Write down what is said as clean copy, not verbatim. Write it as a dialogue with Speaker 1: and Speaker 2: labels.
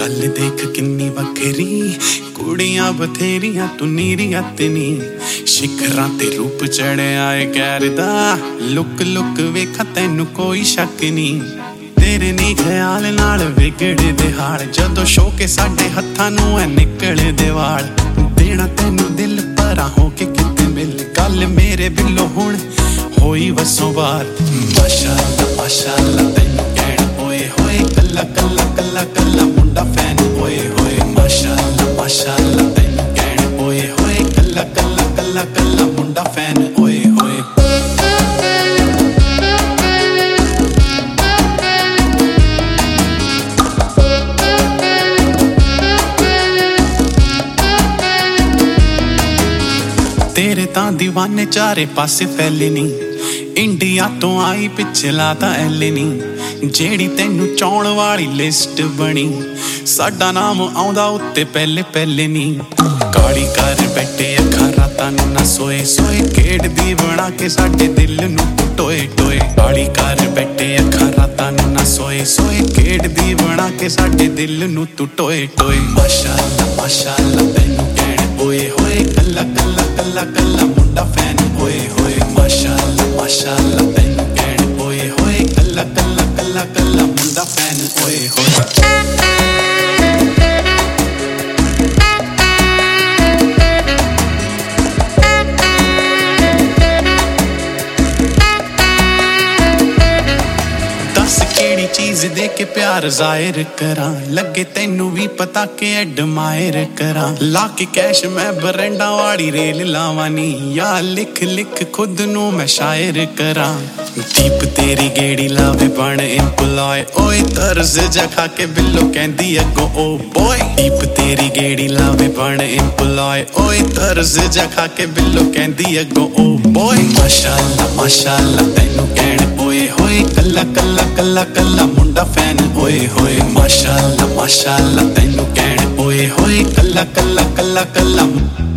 Speaker 1: गल देख किन्नी वखेरी कुड़ियां बथेरियां तू नीरियां तेनी शिखरां ते रूप चढ़िया है गैर दा लुक लुक वेखा तैनू कोई शक नहीं तेरे नी ख्याल नाल विगड़े दे हाल जदों शौके साडे हत्थां नू है निकले दे वाल देना तैनू दिल भरा हो के किते मिल गल मेरे बिलो हुण होई वसों बार माशाअल्लाह तैनू कहण ओए होए कल्ला कल्ला कल्ला कल्ला मुंडा फैन ओए होए माशाअल्लाह तैनू कहण ओए होए कल्ला कल्ला कल्ला कल्ला मुंडा फैन ओए होए तेरे तां दीवाने चारे पासे फैले नी इंडिया तो आई पिछला तां ऐले नी जेड़ी तैनू चाउण वाली लिस्ट बनी साडा नाम आउंदा उत्ते पहले पहले नी काली कर बैठे अखां रातां नू ना सोए सोए खेडदी बना के साडे दिल नू टोए टोए काली कर बैठे अखां रातां नू ना सोए सोए खेडदी बना के साडे दिल नू टोए टोए माशाअल्लाह तैनू कहण ओए होए कल्ला कल्ला कल्ला कल्ला मुंडा फैन ओए होए माशाअल्लाह तैनू कहण ओए होए कल्ला कल्ला कल्ला कल्ला मुंडा फैन ओए होए चीज दे के प्यार जाहिर करा लगे तैनू भी पता के एडमायर करा लाके कैश मैं बरंडा वाली रेल लावानी या लिख लिख खुद नू मैं शायर करा दीप तेरी गेड़ी लावे बन एम्प्लॉय ओए तर्ज जखा के बिल्लो कहंदी अगो ओ बॉय दीप तेरी गेड़ी लावे बन एम्प्लॉय ओए तर्ज जखा के बिल्लो कहंदी अगो ओ बॉय माशाअल्लाह तैनू कहण ओए होए कल्ला कल्ला कल्ला कल्ला मुंडा फैन ओए होए माशाअल्लाह तैनू कहण ओए होए कल्ला कल्ला कल्ला कल्ला